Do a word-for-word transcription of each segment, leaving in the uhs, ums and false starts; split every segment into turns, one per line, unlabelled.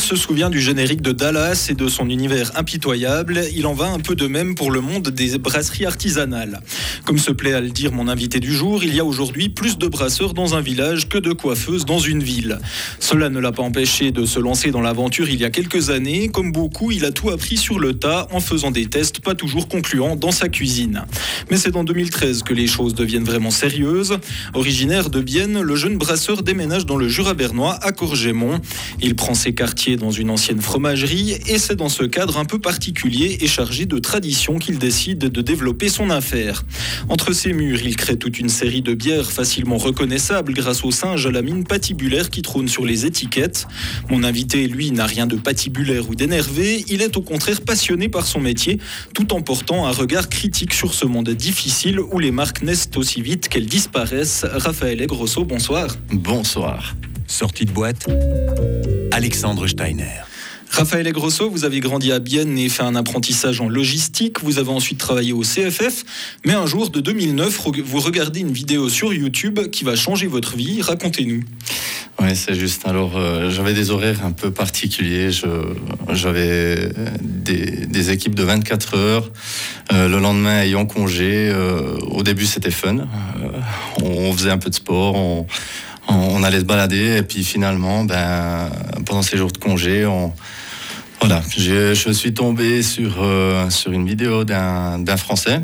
se souvient du générique de Dallas et de son univers impitoyable. Il en va un peu de même pour le monde des brasseries artisanales. Comme se plaît à le dire mon invité du jour, il y a aujourd'hui plus de brasseurs dans un village que de coiffeuses dans une ville. Cela ne l'a pas empêché de se lancer dans l'aventure il y a quelques années. Comme beaucoup, il a tout appris sur le tas en faisant des tests pas toujours concluants dans sa cuisine. Mais c'est en deux mille treize que les choses deviennent vraiment sérieuses. Originaire de Bienne, le jeune brasseur déménage dans le Jura bernois à Courgémont. Il prend ses quartiers dans une ancienne fromagerie et c'est dans ce cadre un peu particulier et chargé de tradition qu'il décide de développer son affaire. Entre ses murs, il crée toute une série de bières facilement reconnaissables grâce au singe à la mine patibulaire qui trône sur les étiquettes. Mon invité, lui, n'a rien de patibulaire ou d'énervé. Il est au contraire passionné par son métier, tout en portant un regard critique sur ce monde difficile où les marques naissent aussi vite qu'elles disparaissent. Raphaël Grosso, bonsoir.
Bonsoir.
Sortie de boîte, Alexandre Steiner.
Raphaël Grosso, vous avez grandi à Bienne et fait un apprentissage en logistique. Vous avez ensuite travaillé au C F F. Mais un jour de deux mille neuf, vous regardez une vidéo sur YouTube qui va changer votre vie. Racontez-nous.
Oui, c'est juste. Alors, euh, j'avais des horaires un peu particuliers. Je, j'avais des, des équipes de vingt-quatre heures. Euh, le lendemain, ayant congé, euh, au début, c'était fun. Euh, on, on faisait un peu de sport, on, on allait se balader. Et puis finalement, ben, pendant ces jours de congé, on, voilà, je, je suis tombé sur, euh, sur une vidéo d'un, d'un Français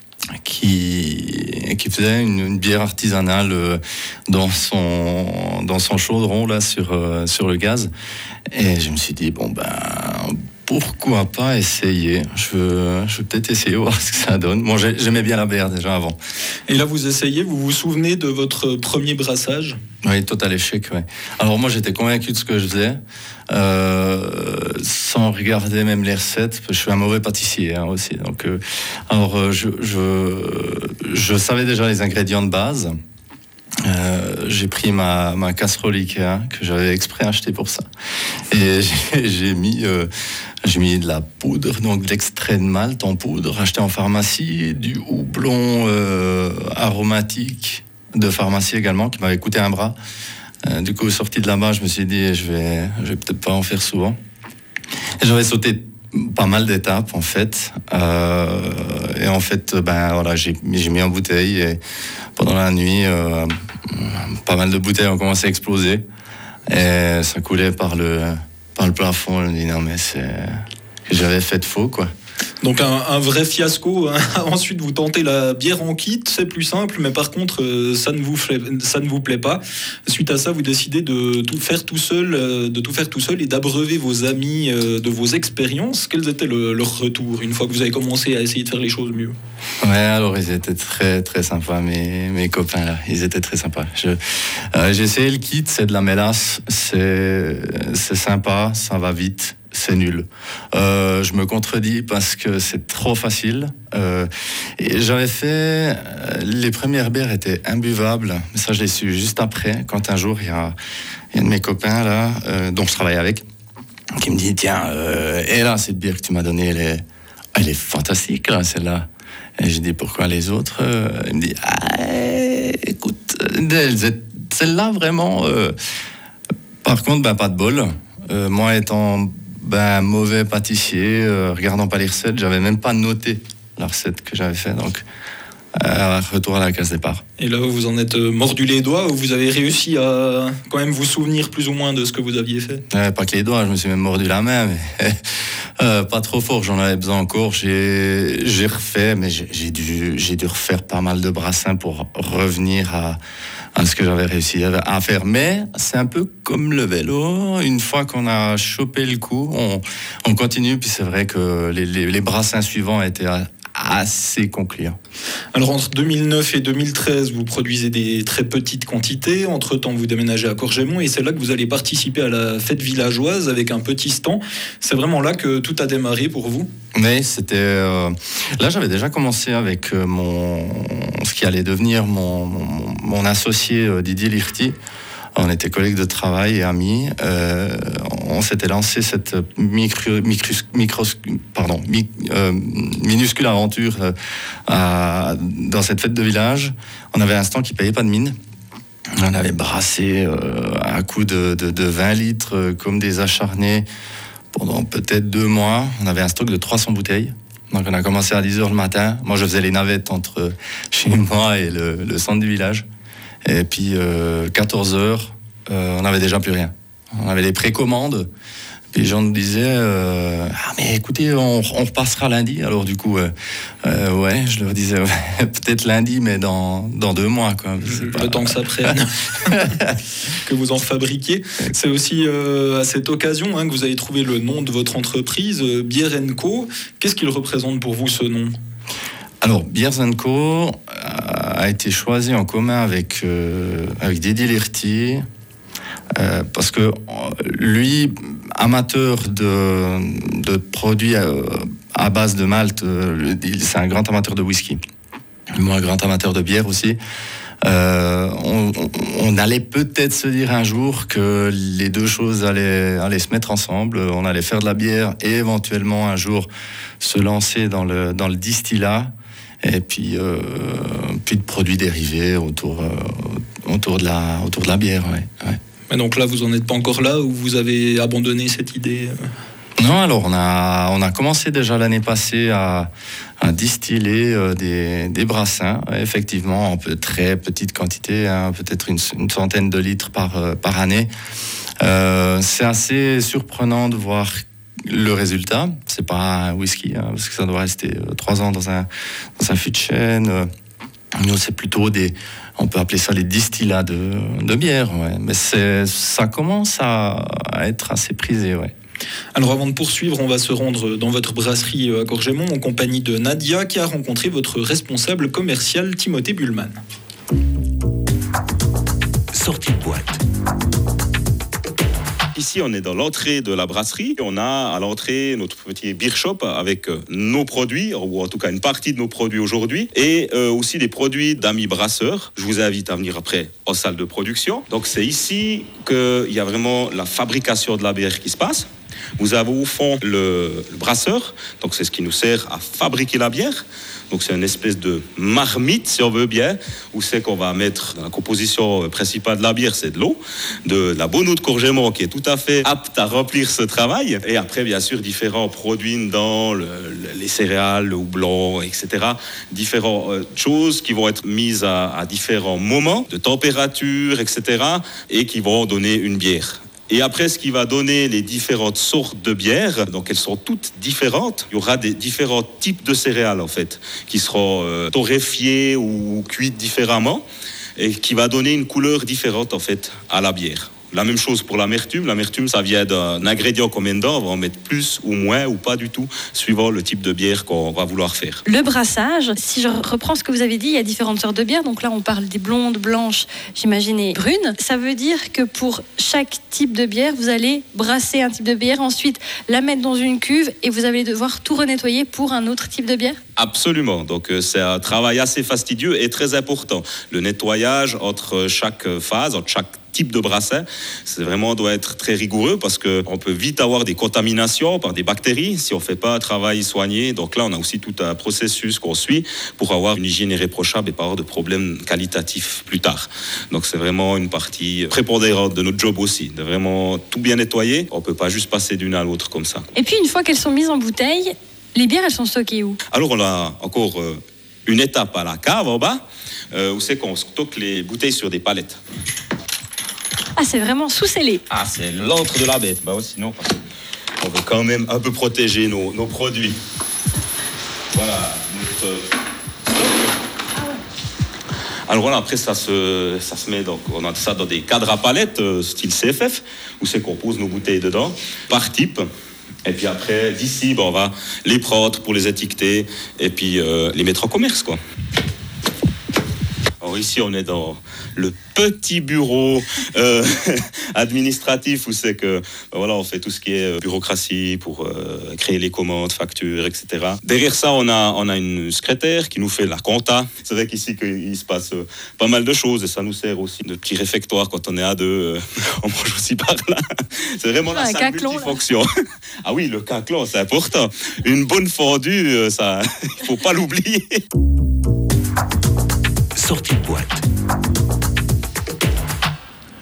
qui, qui faisait une, une bière artisanale euh, dans son, dans son chaudron là, sur, euh, sur le gaz. Et je me suis dit, bon ben, pourquoi pas essayer? Je veux, je veux peut-être essayer, voir ce que ça donne. Bon, j'aimais bien la bière déjà avant.
Et là, vous essayez, vous vous souvenez de votre premier brassage?
Oui, total échec, ouais. Alors moi, j'étais convaincu de ce que je faisais, euh, sans regarder même les recettes. Je suis un mauvais pâtissier hein, aussi. Donc, euh, alors, euh, je, je, je savais déjà les ingrédients de base. Euh, j'ai pris ma, ma casserole Ikea que j'avais exprès acheté pour ça et j'ai, j'ai mis euh, j'ai mis de la poudre, donc de l'extrait de malt en poudre acheté en pharmacie, du houblon euh, aromatique de pharmacie également qui m'avait coûté un bras. Euh, du coup, sorti de là-bas, je me suis dit je vais je vais peut-être pas en faire souvent. Et j'avais sauté pas mal d'étapes en fait euh, et en fait ben voilà j'ai, j'ai mis en bouteille et pendant la nuit euh, pas mal de bouteilles ont commencé à exploser et ça coulait par le par le plafond. Je me dis non mais c'est que j'avais fait de faux quoi.
Donc un, un vrai fiasco. Hein. Ensuite, vous tentez la bière en kit, c'est plus simple, mais par contre, euh, ça ne vous plaît, ça ne vous plaît pas. Suite à ça, vous décidez de tout faire tout seul, euh, de tout faire tout seul et d'abreuver vos amis euh, de vos expériences. Quels étaient le, leur retour une fois que vous avez commencé à essayer de faire les choses mieux?
Ouais, alors ils étaient très très sympas, mes mes copains là, ils étaient très sympas. Je, euh, j'ai essayé le kit, c'est de la mélasse, c'est c'est sympa, ça va vite. C'est nul. Euh, je me contredis parce que c'est trop facile. Euh, et j'avais fait... Les premières bières étaient imbuvables. Mais ça, je l'ai su juste après, quand un jour, il y a, il y a un de mes copains, là, euh, dont je travaille avec, qui me dit, tiens, euh, et là, cette bière que tu m'as donnée, elle est, elle est fantastique, là, celle-là. Et j'ai dit, pourquoi les autres euh, Il me dit, ah, écoute, celle-là, vraiment... Euh, par contre, ben, pas de bol. Euh, moi, étant... Ben, mauvais pâtissier, euh, regardant pas les recettes, j'avais même pas noté la recette que j'avais fait, donc euh, retour à la case départ.
Et là, vous en êtes mordu les doigts, ou vous avez réussi à quand même vous souvenir plus ou moins de ce que vous aviez fait?
euh, Pas que les doigts, je me suis même mordu la main, mais euh, pas trop fort, j'en avais besoin encore. J'ai, j'ai refait, mais j'ai, j'ai, dû, j'ai dû refaire pas mal de brassins pour revenir à à ce que j'avais réussi à faire. Mais c'est un peu comme le vélo. Une fois qu'on a chopé le coup, on, on continue. Puis c'est vrai que les, les, les brassins suivants étaient assez concluants.
Alors entre deux mille neuf et deux mille treize, vous produisez des très petites quantités. Entre-temps, vous déménagez à Courgémont et c'est là que vous allez participer à la fête villageoise avec un petit stand. C'est vraiment là que tout a démarré pour vous?
Mais c'était... Euh, là, j'avais déjà commencé avec mon... ce qui allait devenir mon, mon, mon associé euh, Didier Lirti. On était collègues de travail et amis. Euh, on s'était lancé cette micro, micro, micro, pardon, mi, euh, minuscule aventure euh, à, dans cette fête de village. On avait un stand qui ne payait pas de mine. On avait brassé euh, à coups de, de, de vingt litres euh, comme des acharnés pendant peut-être deux mois. On avait un stock de trois cents bouteilles. Donc on a commencé à dix heures le matin. Moi je faisais les navettes entre chez moi et le, le centre du village. Et puis euh, quatorze heures, euh, on n'avait déjà plus rien. On avait les précommandes. Les gens nous disaient euh, ah mais écoutez on, on repassera lundi. Alors du coup euh, euh, ouais je leur disais ouais, peut-être lundi mais dans dans deux mois quoi.
Le pas... temps que ça prenne que vous en fabriquiez. C'est aussi euh, à cette occasion hein, que vous avez trouvé le nom de votre entreprise euh, Beers and Co. Qu'est-ce qu'il représente pour vous ce nom?
Alors Beers and Co a été choisi en commun avec euh, avec Didier Lerty. Euh, parce que lui, amateur de, de produits à, à base de malt, euh, c'est un grand amateur de whisky. Moi, un grand amateur de bière aussi. Euh, on, on, on allait peut-être se dire un jour que les deux choses allaient, allaient se mettre ensemble. On allait faire de la bière et éventuellement un jour se lancer dans le, dans le distillat. Et puis, euh, puis de produits dérivés autour, euh, autour, de, la, autour de la bière. Ouais, ouais.
Mais donc là, vous n'en êtes pas encore là ou vous avez abandonné cette idée?
Non, alors on a, on a commencé déjà l'année passée à, à distiller euh, des, des brassins, effectivement, en peu, très petite quantité, hein, peut-être une, une centaine de litres par, euh, par année. Euh, c'est assez surprenant de voir le résultat. C'est pas un whisky, hein, parce que ça doit rester euh, trois ans dans un, dans un fût de chêne. Euh, nous, c'est plutôt des... On peut appeler ça les distillats de, de bière, ouais. Mais c'est, ça commence à, à être assez prisé, ouais.
Alors avant de poursuivre, on va se rendre dans votre brasserie à Courgémont en compagnie de Nadia qui a rencontré votre responsable commercial Timothée Bullman.
Sortie de boîte.
Ici, on est dans l'entrée de la brasserie. On a à l'entrée notre petit beer shop avec nos produits, ou en tout cas une partie de nos produits aujourd'hui, et euh, aussi des produits d'amis brasseurs. Je vous invite à venir après en salle de production. Donc c'est ici qu'il y a vraiment la fabrication de la bière qui se passe. Vous avez au fond le, le brasseur, donc c'est ce qui nous sert à fabriquer la bière. Donc c'est une espèce de marmite, si on veut bien, où c'est qu'on va mettre dans la composition principale de la bière, c'est de l'eau, de la bonne eau de Courgémont qui est tout à fait apte à remplir ce travail. Et après, bien sûr, différents produits dans le, le, les céréales, le houblon, et cetera. Différentes euh, choses qui vont être mises à, à différents moments de température, et cetera. Et qui vont donner une bière. Et après, ce qui va donner les différentes sortes de bières, donc elles sont toutes différentes. Il y aura des différents types de céréales, en fait, qui seront euh, torréfiées ou cuites différemment, et qui va donner une couleur différente, en fait, à la bière. La même chose pour l'amertume. L'amertume, ça vient d'un ingrédient qu'on met dedans. On va en mettre plus ou moins ou pas du tout, suivant le type de bière qu'on va vouloir faire.
Le brassage, si je reprends ce que vous avez dit, il y a différentes sortes de bières. Donc là, on parle des blondes, blanches, j'imagine, et brunes. Ça veut dire que pour chaque type de bière, vous allez brasser un type de bière, ensuite la mettre dans une cuve et vous allez devoir tout renettoyer pour un autre type de bière?
Absolument. Donc euh, c'est un travail assez fastidieux et très important. Le nettoyage entre chaque phase, entre chaque type de brassin, c'est vraiment doit être très rigoureux parce qu'on peut vite avoir des contaminations par des bactéries si on ne fait pas un travail soigné. Donc là, on a aussi tout un processus qu'on suit pour avoir une hygiène irréprochable et pas avoir de problèmes qualitatifs plus tard. Donc c'est vraiment une partie prépondérante de notre job aussi, de vraiment tout bien nettoyer. On ne peut pas juste passer d'une à l'autre comme ça.
Et puis une fois qu'elles sont mises en bouteille, les bières, elles sont stockées où?
Alors on a encore euh, une étape à la cave en bas, euh, où c'est qu'on stocke les bouteilles sur des palettes.
Ah, c'est vraiment sous-scellé.
Ah, c'est l'antre de la bête. Bah ouais, sinon, on veut quand même un peu protéger nos, nos produits. Voilà, notre stock. Alors voilà, après ça se, ça se met, donc on a ça dans des cadres à palettes, euh, style C F F, où c'est qu'on pose nos bouteilles dedans, par type. Et puis après, d'ici, ben, on va les prendre pour les étiqueter et puis euh, les mettre en commerce, quoi. Alors ici, on est dans le petit bureau euh, administratif où c'est que ben voilà, on fait tout ce qui est bureaucratie pour euh, créer les commandes, factures, et cetera. Derrière ça, on a, on a une secrétaire qui nous fait la compta. C'est vrai qu'ici, il se passe euh, pas mal de choses et ça nous sert aussi de petit réfectoire quand on est à deux. Euh, on mange aussi par là. C'est vraiment la salle multifonction. Ah oui, le caclon, c'est important. Une bonne fondue, ça, il faut pas l'oublier.
Sortie de boîte.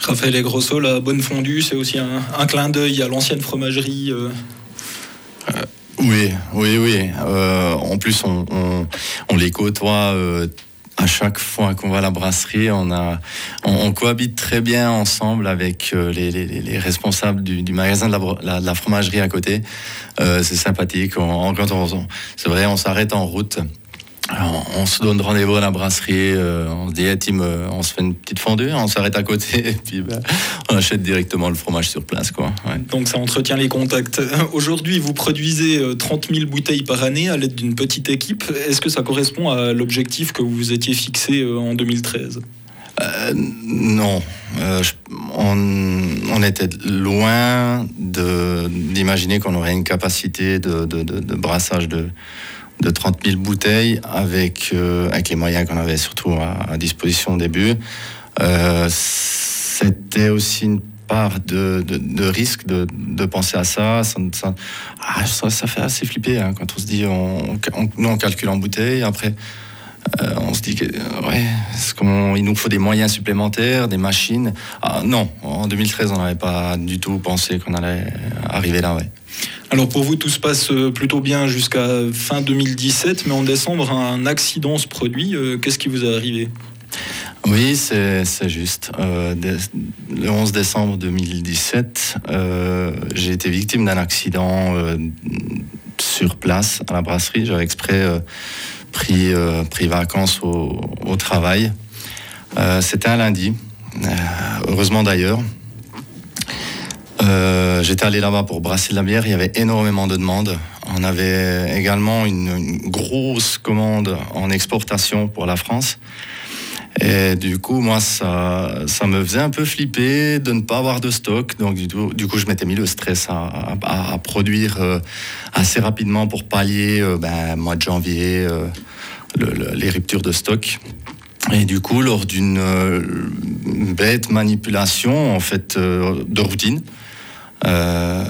Raphaël Grosso, la bonne fondue, c'est aussi un, un clin d'œil à l'ancienne fromagerie. Euh...
Euh, oui, oui, oui. Euh, en plus, on, on, on les côtoie euh, à chaque fois qu'on va à la brasserie. On, a, on, on cohabite très bien ensemble avec euh, les, les, les responsables du, du magasin de la, la, de la fromagerie à côté. Euh, c'est sympathique. On, quand on, on, c'est vrai, on s'arrête en route. Alors, on se donne rendez-vous à la brasserie, euh, on se dit, hey, Tim, euh, on se fait une petite fondue, on s'arrête à côté et puis ben, on achète directement le fromage sur place, quoi. Ouais.
Donc ça entretient les contacts. Aujourd'hui, vous produisez trente mille bouteilles par année à l'aide d'une petite équipe. Est-ce que ça correspond à l'objectif que vous vous étiez fixé en deux mille treize ?
euh, Non, euh, je, on, on était loin de, d'imaginer qu'on aurait une capacité de, de, de, de brassage de de trente mille bouteilles avec, euh, avec les moyens qu'on avait surtout à, à disposition au début. Euh, c'était aussi une part de, de, de risque de, de penser à ça. Ça, ça, ah, ça, ça fait assez flipper hein, quand on se dit, on, on, nous on calcule en bouteilles, après euh, on se dit que, ouais, est-ce qu'on, il nous faut des moyens supplémentaires, des machines. Ah, non, en deux mille treize on n'avait pas du tout pensé qu'on allait arriver là. Ouais.
Alors pour vous, tout se passe plutôt bien jusqu'à fin deux mille dix-sept, mais en décembre, un accident se produit. Qu'est-ce qui vous est arrivé ?
Oui, c'est, c'est juste. Euh, le onze décembre deux mille dix-sept, euh, j'ai été victime d'un accident euh, sur place à la brasserie. J'avais exprès euh, pris, euh, pris vacances au, au travail. Euh, c'était un lundi, euh, heureusement d'ailleurs. Euh, j'étais allé là-bas pour brasser de la bière, il y avait énormément de demandes. On avait également une, une grosse commande en exportation pour la France. Et du coup, moi, ça, ça me faisait un peu flipper de ne pas avoir de stock. Donc, du coup, du coup je m'étais mis le stress à, à, à produire euh, assez rapidement pour pallier, euh, ben, mois de janvier, euh, le, le, les ruptures de stock. Et du coup, lors d'une euh, bête manipulation, en fait, euh, de routine, Euh,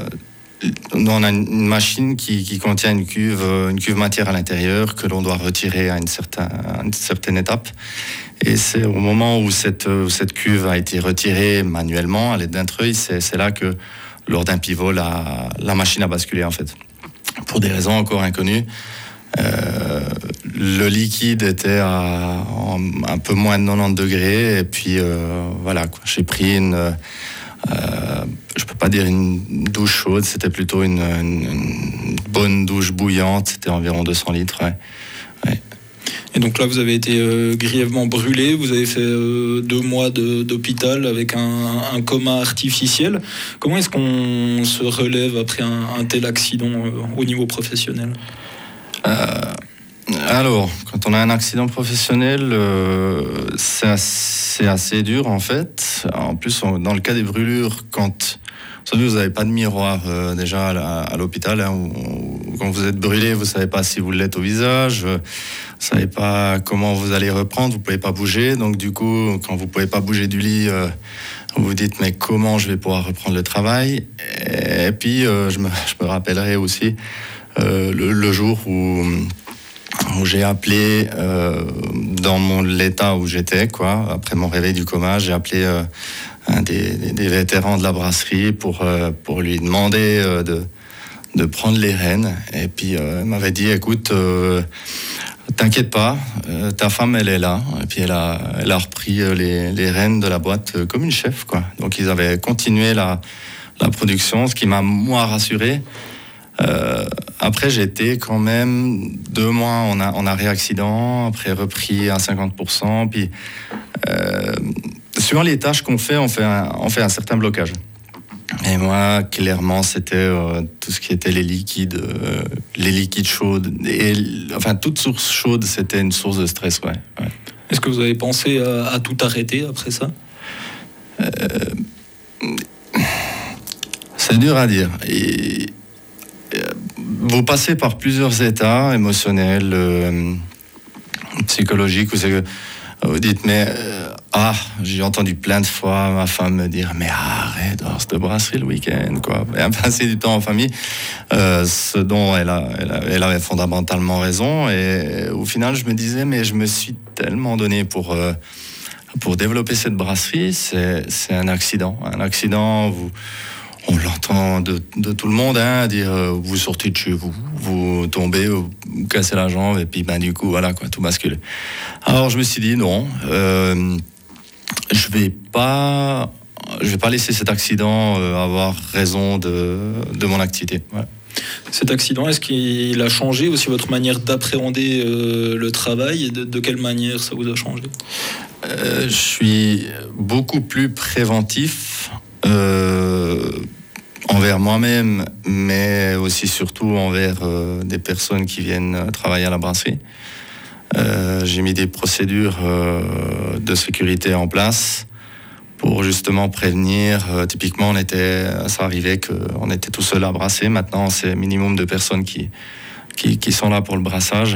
on a une machine qui, qui contient une cuve, une cuve matière à l'intérieur que l'on doit retirer à une certaine, à une certaine étape. Et c'est au moment où cette, où cette cuve a été retirée manuellement à l'aide d'un treuil, c'est, c'est là que, lors d'un pivot, la, la machine a basculé en fait. Pour des raisons encore inconnues. Euh, le liquide était à un peu moins de quatre-vingt-dix degrés et puis euh, voilà, quoi. J'ai pris une Euh, je peux pas dire une douche chaude, c'était plutôt une, une, une bonne douche bouillante, c'était environ deux cents litres. Ouais. Ouais.
Et donc là, vous avez été euh, grièvement brûlé, vous avez fait euh, deux mois de, d'hôpital avec un, un coma artificiel. Comment est-ce qu'on se relève après un, un tel accident euh, au niveau professionnel ?
euh, Alors, quand on a un accident professionnel, euh, c'est, assez, c'est assez dur en fait. En plus, on, dans le cas des brûlures, quand vous savez, vous n'avez pas de miroir euh, déjà à, à l'hôpital, hein, où, où, quand vous êtes brûlé, vous ne savez pas si vous l'êtes au visage, vous ne savez pas comment vous allez reprendre, vous ne pouvez pas bouger. Donc du coup, quand vous ne pouvez pas bouger du lit, euh, vous vous dites, mais comment je vais pouvoir reprendre le travail ? Et, et puis, euh, je, me, je me rappellerai aussi euh, le, le jour où... où j'ai appelé euh, dans mon l'état où j'étais, quoi, après mon réveil du coma, j'ai appelé euh, un des, des, des vétérans de la brasserie pour euh, pour lui demander euh, de de prendre les rênes. Et puis euh, il m'avait dit, écoute, euh, t'inquiète pas, euh, ta femme elle est là. Et puis elle a elle a repris les les rênes de la boîte euh, comme une chef, quoi. Donc ils avaient continué la la production, ce qui m'a moi rassuré. Euh, après, j'ai été quand même deux mois en, a, en arrêt accident, après repris à cinquante pour cent. Puis, euh, suivant les tâches qu'on fait, on fait un, on fait un certain blocage. Et moi, clairement, c'était euh, tout ce qui était les liquides, euh, les liquides chauds. Et, enfin, toute source chaude, c'était une source de stress, ouais. ouais.
Est-ce que vous avez pensé à, à tout arrêter après ça ?
euh, C'est dur à dire. Et, vous passez par plusieurs états émotionnels, euh, psychologiques, où c'est que vous dites, mais euh, ah, j'ai entendu plein de fois ma femme me dire, mais arrête d'avoir cette brasserie le week-end, quoi. Et passer du temps en famille, euh, ce dont elle, a, elle, a, elle avait fondamentalement raison. Et au final, je me disais, mais je me suis tellement donné pour euh, pour développer cette brasserie, c'est, c'est un accident. Un accident, vous, on l'entend de, de tout le monde, hein, dire euh, vous sortez de chez vous, vous tombez, vous, vous cassez la jambe, et puis ben, du coup, voilà, quoi, tout bascule. Alors je me suis dit non, euh, je vais pas, je vais pas laisser cet accident euh, avoir raison de, de mon activité. Ouais.
Cet accident, est-ce qu'il a changé aussi votre manière d'appréhender euh, le travail et de, de quelle manière ça vous a changé ?
euh, Je suis beaucoup plus préventif euh, envers moi-même, mais aussi surtout envers euh, des personnes qui viennent travailler à la brasserie. Euh, j'ai mis des procédures euh, de sécurité en place pour justement prévenir. Euh, typiquement, on était, ça arrivait qu'on était tout seul à brasser. Maintenant, c'est minimum de personnes qui, qui, qui sont là pour le brassage.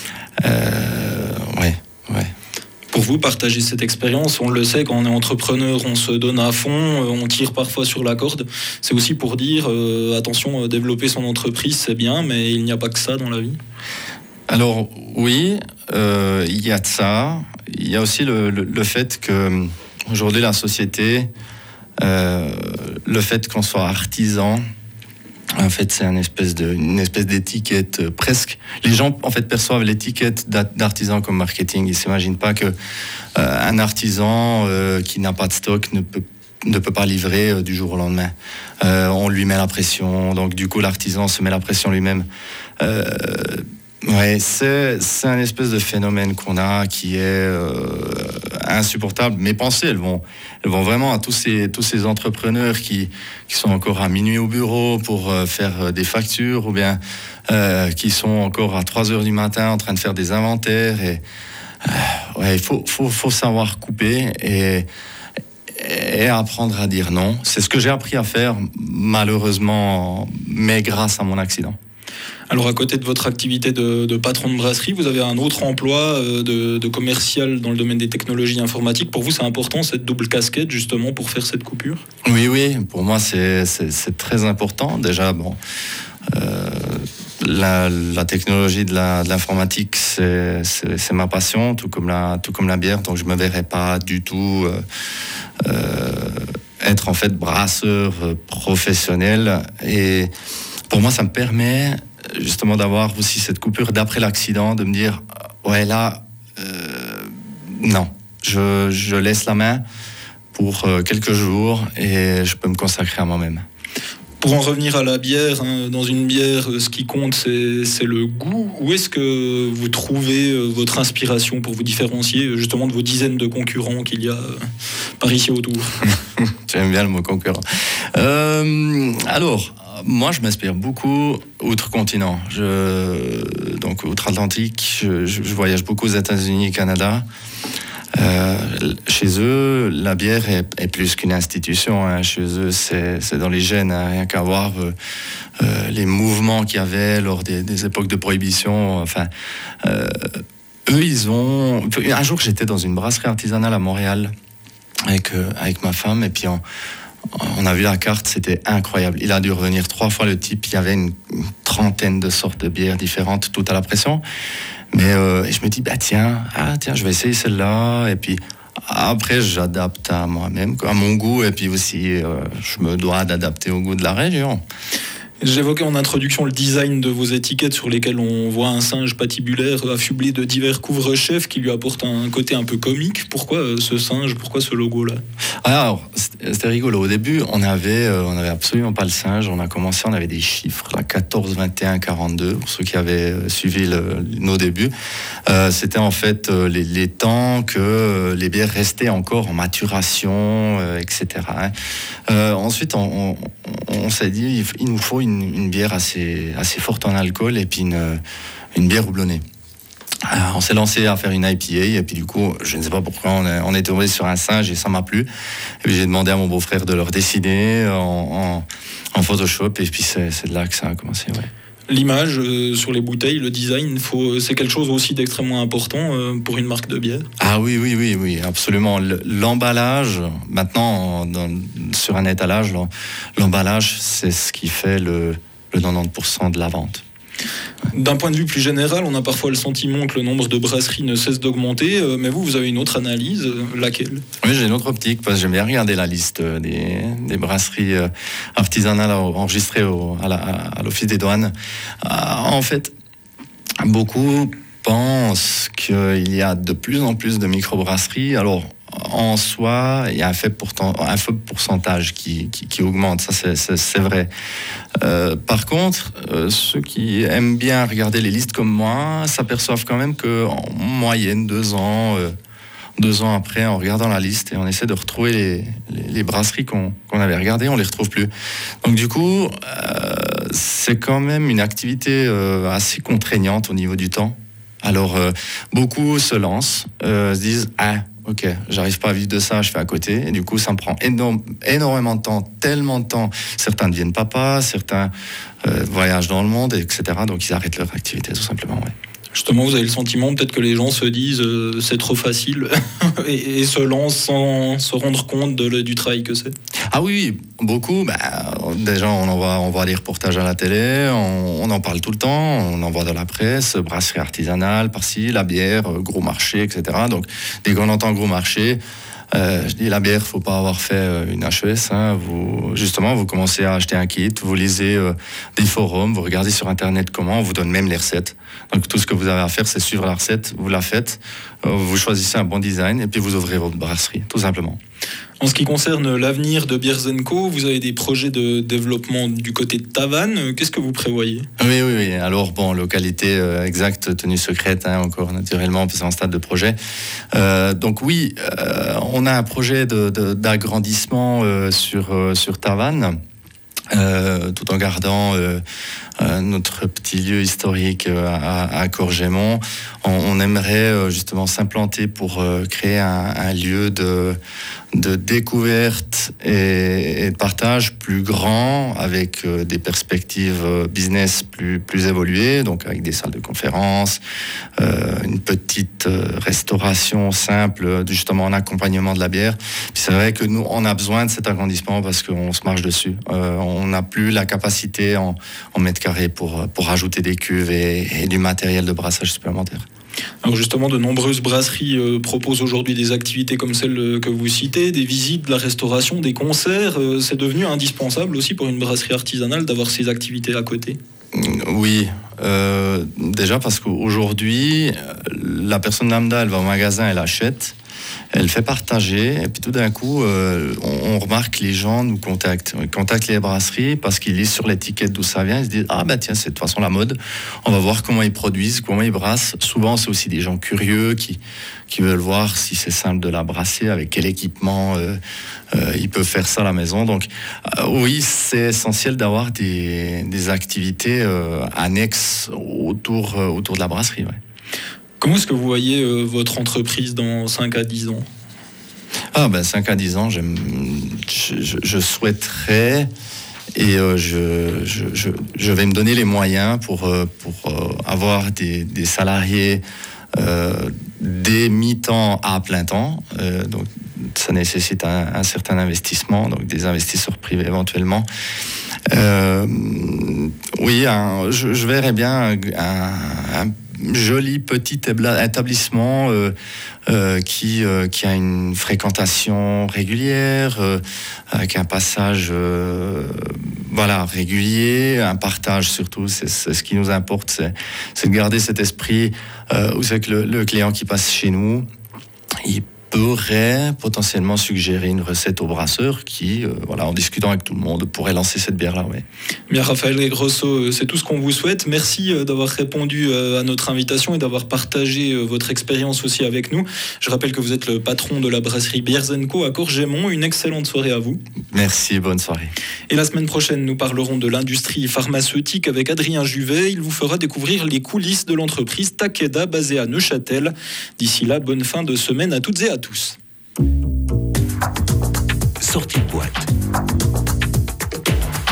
Euh, ouais, ouais.
Pour vous, partager cette expérience, on le sait, quand on est entrepreneur, on se donne à fond, on tire parfois sur la corde. C'est aussi pour dire, euh, attention, développer son entreprise, c'est bien, mais il n'y a pas que ça dans la vie.
Alors, oui, euh, il y a de ça. Il y a aussi le, le, le fait que aujourd'hui, la société, euh, le fait qu'on soit artisan, en fait, c'est une espèce de, une espèce d'étiquette euh, presque. Les gens, en fait, perçoivent l'étiquette d'artisan comme marketing. Ils s'imaginent pas que euh, un artisan euh, qui n'a pas de stock ne peut ne peut pas livrer euh, du jour au lendemain. Euh, on lui met la pression, donc du coup, l'artisan se met la pression lui-même. Euh, Ouais, c'est, c'est un espèce de phénomène qu'on a qui est euh, insupportable. Mes pensées, elles vont, elles vont vraiment à tous ces, tous ces entrepreneurs qui, qui sont encore à minuit au bureau pour euh, faire des factures, ou bien euh, qui sont encore à trois heures du matin en train de faire des inventaires. Et, euh, ouais, il faut, faut, faut savoir couper et, et apprendre à dire non. C'est ce que j'ai appris à faire, malheureusement, mais grâce à mon accident.
Alors, à côté de votre activité de, de patron de brasserie, vous avez un autre emploi euh, de, de commercial dans le domaine des technologies informatiques. Pour vous, c'est important, cette double casquette, justement, pour faire cette coupure ?
Oui, oui, pour moi, c'est, c'est, c'est très important. Déjà, bon, euh, la, la technologie de, la, de l'informatique, c'est, c'est, c'est ma passion, tout comme, la, tout comme la bière. Donc, je ne me verrais pas du tout euh, euh, être, en fait, brasseur professionnel. Et pour moi, ça me permet justement d'avoir aussi cette coupure d'après l'accident, de me dire ouais là euh, non, je, je laisse la main pour euh, quelques jours et je peux me consacrer à moi-même.
Pour en revenir à la bière, hein, dans une bière, ce qui compte, c'est, c'est le goût. Où est-ce que vous trouvez votre inspiration pour vous différencier justement de vos dizaines de concurrents qu'il y a par ici autour ?
J'aime bien le mot concurrent. Euh, alors, moi, je m'inspire beaucoup outre-continent. Je, donc, outre-Atlantique, je, je voyage beaucoup aux États-Unis et au Canada. Euh, chez eux, la bière est, est plus qu'une institution. Hein. Chez eux, c'est, c'est dans les gènes. Hein. Rien qu'à voir euh, euh, les mouvements qu'il y avait lors des, des époques de prohibition. Enfin, euh, eux, ils ont... Un jour, j'étais dans une brasserie artisanale à Montréal avec, euh, avec ma femme, et puis on... On a vu la carte, c'était incroyable. Il a dû revenir trois fois le type. Il y avait une, une trentaine de sortes de bières différentes, toutes à la pression. Mais euh, et je me dis, bah tiens, ah tiens, je vais essayer celle-là. Et puis après, j'adapte à moi-même, à mon goût. Et puis aussi, euh, je me dois d'adapter au goût de la région.
J'évoquais en introduction le design de vos étiquettes sur lesquelles on voit un singe patibulaire affublé de divers couvre-chefs qui lui apportent un côté un peu comique. Pourquoi ce singe ? Pourquoi ce logo-là ?
Alors, c'était rigolo. Au début, on avait, euh, on avait absolument pas le singe. On a commencé, on avait des chiffres, là, quatorze, vingt et un, quarante-deux, pour ceux qui avaient suivi le, nos débuts. Euh, c'était en fait euh, les, les temps que euh, les bières restaient encore en maturation, euh, et cetera. Hein. Euh, ensuite, on, on, on s'est dit, il nous faut une Une, une bière assez, assez forte en alcool et puis une, une bière houblonnée. Alors, on s'est lancé à faire une I P A et puis du coup, je ne sais pas pourquoi, on est, on est tombé sur un singe et ça m'a plu. Et puis j'ai demandé à mon beau-frère de leur dessiner en, en, en Photoshop et puis c'est, c'est de là que ça a commencé. Ouais.
L'image euh, sur les bouteilles, le design, faut, c'est quelque chose aussi d'extrêmement important euh, pour une marque de bière.
Ah oui, oui, oui, oui, absolument. Le, l'emballage, maintenant, dans, sur un étalage, l'emballage, c'est ce qui fait le, le quatre-vingt-dix pour cent de la vente.
D'un point de vue plus général, on a parfois le sentiment que le nombre de brasseries ne cesse d'augmenter, mais vous, vous avez une autre analyse, laquelle ?
Oui, j'ai une autre optique, parce que j'aime bien regarder la liste des, des brasseries artisanales enregistrées au, à, la, à l'Office des douanes. En fait, beaucoup pensent qu'il y a de plus en plus de microbrasseries. Alors, en soi, il y a un faible, pourtant, un faible pourcentage qui, qui, qui augmente, ça c'est, c'est, c'est vrai. Euh, par contre, euh, ceux qui aiment bien regarder les listes comme moi s'aperçoivent quand même qu'en moyenne, deux ans, euh, deux ans après, en regardant la liste, et on essaie de retrouver les, les, les brasseries qu'on, qu'on avait regardées, on ne les retrouve plus. Donc du coup, euh, c'est quand même une activité euh, assez contraignante au niveau du temps. Alors, euh, beaucoup se lancent, euh, se disent « Ah, ok, j'arrive pas à vivre de ça, je fais à côté. » Et du coup, ça me prend énorme, énormément de temps, tellement de temps. Certains deviennent papas, certains euh, voyagent dans le monde, et cetera. Donc, ils arrêtent leur activité, tout simplement, ouais.
Justement, vous avez le sentiment peut-être que les gens se disent euh, c'est trop facile et, et se lancent sans se rendre compte de le, du travail que c'est.
Ah oui, beaucoup. Bah, déjà, on envoie, on voit des reportages à la télé, on, on en parle tout le temps, on en voit dans la presse, brasserie artisanale, par-ci, la bière, gros marché, et cetera. Donc, dès qu'on entend gros marché, Euh, je dis la bière, faut pas avoir fait euh, une H E S. Hein. Vous, justement, vous commencez à acheter un kit, vous lisez euh, des forums, vous regardez sur Internet comment, on vous donne même les recettes. Donc tout ce que vous avez à faire, c'est suivre la recette, vous la faites, euh, vous choisissez un bon design et puis vous ouvrez votre brasserie, tout simplement.
En ce qui concerne l'avenir de Beers and Co, vous avez des projets de développement du côté de Tavannes. Qu'est-ce que vous prévoyez ?
Oui, oui, oui. Alors, bon, localité euh, exacte, tenue secrète, hein, encore naturellement, parce que c'est en stade de projet. Euh, donc oui, euh, on a un projet de, de, d'agrandissement euh, sur, euh, sur Tavannes. Euh, tout en gardant euh, euh, notre petit lieu historique euh, à, à Courgémont. On, on aimerait euh, justement s'implanter pour euh, créer un, un lieu de, de découverte et, et de partage plus grand, avec euh, des perspectives euh, business plus, plus évoluées, donc avec des salles de conférence, euh, une petite euh, restauration simple, justement en accompagnement de la bière. Puis c'est vrai que nous, on a besoin de cet agrandissement parce qu'on se marche dessus. Euh, on n'a plus la capacité en, en mètres carrés pour, pour rajouter des cuves et, et du matériel de brassage supplémentaire.
Alors justement, de nombreuses brasseries euh, proposent aujourd'hui des activités comme celles que vous citez, des visites, de la restauration, des concerts. Euh, c'est devenu indispensable aussi pour une brasserie artisanale d'avoir ces activités à côté.
Oui, euh, déjà parce qu'aujourd'hui, la personne lambda, elle va au magasin, elle achète, elle fait partager, et puis tout d'un coup, euh, on, on remarque que les gens nous contactent. Ils contactent les brasseries parce qu'ils lisent sur l'étiquette d'où ça vient, ils se disent « Ah ben tiens, c'est de toute façon la mode, on va voir comment ils produisent, comment ils brassent ». Souvent, c'est aussi des gens curieux qui, qui veulent voir si c'est simple de la brasser, avec quel équipement euh, euh, ils peuvent faire ça à la maison. Donc euh, oui, c'est essentiel d'avoir des, des activités euh, annexes autour, euh, autour de la brasserie, ouais.
Comment est-ce que vous voyez euh, votre entreprise dans cinq à dix ans ?
Ah ben cinq à dix ans, j'aime, je, je, je souhaiterais et euh, je, je, je, je vais me donner les moyens pour, euh, pour euh, avoir des, des salariés euh, des mi-temps à plein temps. Euh, donc ça nécessite un, un certain investissement, donc des investisseurs privés éventuellement. Euh, oui, un, je, je verrais bien un, un joli petit établissement euh, euh, qui, euh, qui a une fréquentation régulière, euh, avec un passage euh, voilà, régulier, un partage surtout, c'est, c'est ce qui nous importe, c'est, c'est de garder cet esprit euh, où c'est que le, le client qui passe chez nous, il pourrait potentiellement suggérer une recette au brasseur qui, euh, voilà, en discutant avec tout le monde, pourrait lancer cette bière-là. Ouais.
Bien, Raphaël Grosso, c'est tout ce qu'on vous souhaite. Merci d'avoir répondu à notre invitation et d'avoir partagé votre expérience aussi avec nous. Je rappelle que vous êtes le patron de la brasserie Beers and Co à Courgémont. Une excellente soirée à vous.
Merci, bonne soirée.
Et la semaine prochaine, nous parlerons de l'industrie pharmaceutique avec Adrien Juvet. Il vous fera découvrir les coulisses de l'entreprise Takeda basée à Neuchâtel. D'ici là, bonne fin de semaine à toutes et à tous.
Sortie de boîte.